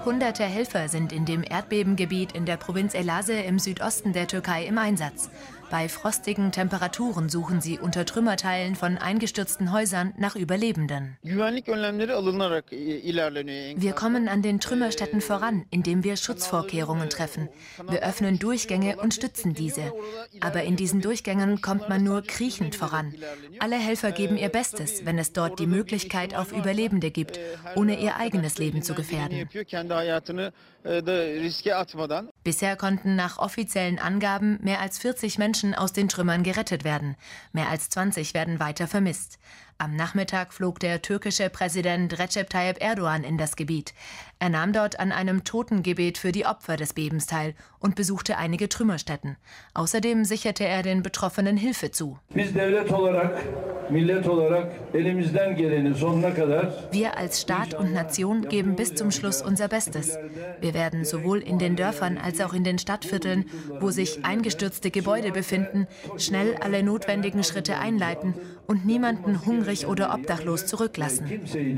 Hunderte Helfer sind in dem Erdbebengebiet in der Provinz Elazığ im Südosten der Türkei im Einsatz. Bei frostigen Temperaturen suchen sie unter Trümmerteilen von eingestürzten Häusern nach Überlebenden. Wir kommen an den Trümmerstätten voran, indem wir Schutzvorkehrungen treffen. Wir öffnen Durchgänge und stützen diese. Aber in diesen Durchgängen kommt man nur kriechend voran. Alle Helfer geben ihr Bestes, wenn es dort die Möglichkeit auf Überlebende gibt, ohne ihr eigenes Leben zu gefährden. Bisher konnten nach offiziellen Angaben mehr als 40 Menschen aus den Trümmern gerettet werden. Mehr als 20 werden weiter vermisst. Am Nachmittag flog der türkische Präsident Recep Tayyip Erdoğan in das Gebiet. Er nahm dort an einem Totengebet für die Opfer des Bebens teil und besuchte einige Trümmerstätten. Außerdem sicherte er den Betroffenen Hilfe zu. Wir als Staat und Nation geben bis zum Schluss unser Bestes. Wir werden sowohl in den Dörfern als auch in den Stadtvierteln, wo sich eingestürzte Gebäude befinden, schnell alle notwendigen Schritte einleiten und niemanden hungrig oder obdachlos zurücklassen.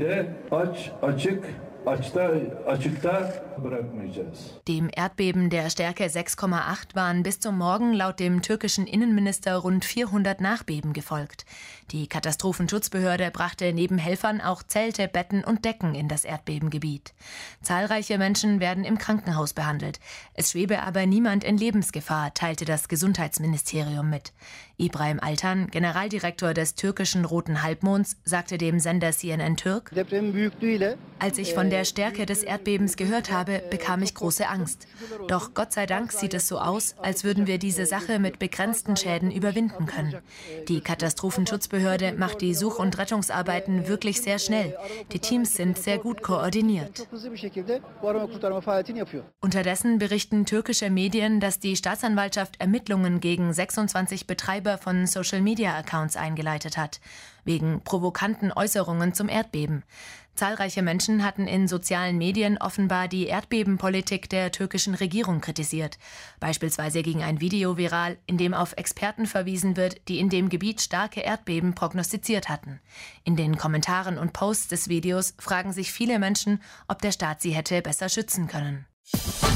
Dem Erdbeben der Stärke 6,8 waren bis zum Morgen laut dem türkischen Innenminister rund 400 Nachbeben gefolgt. Die Katastrophenschutzbehörde brachte neben Helfern auch Zelte, Betten und Decken in das Erdbebengebiet. Zahlreiche Menschen werden im Krankenhaus behandelt. Es schwebe aber niemand in Lebensgefahr, teilte das Gesundheitsministerium mit. Ibrahim Altan, Generaldirektor des türkischen Roten Halbmonds, sagte dem Sender CNN Türk: Als ich von der Stärke des Erdbebens gehört habe, bekam ich große Angst. Doch Gott sei Dank sieht es so aus, als würden wir diese Sache mit begrenzten Schäden überwinden können. Die Katastrophenschutzbehörde macht die Such- und Rettungsarbeiten wirklich sehr schnell. Die Teams sind sehr gut koordiniert. Unterdessen berichten türkische Medien, dass die Staatsanwaltschaft Ermittlungen gegen 26 Betreiber von Social-Media-Accounts eingeleitet hat, wegen provokanten Äußerungen zum Erdbeben. Zahlreiche Menschen hatten in sozialen Medien offenbar die Erdbebenpolitik der türkischen Regierung kritisiert. Beispielsweise ging ein Video viral, in dem auf Experten verwiesen wird, die in dem Gebiet starke Erdbeben prognostiziert hatten. In den Kommentaren und Posts des Videos fragen sich viele Menschen, ob der Staat sie hätte besser schützen können.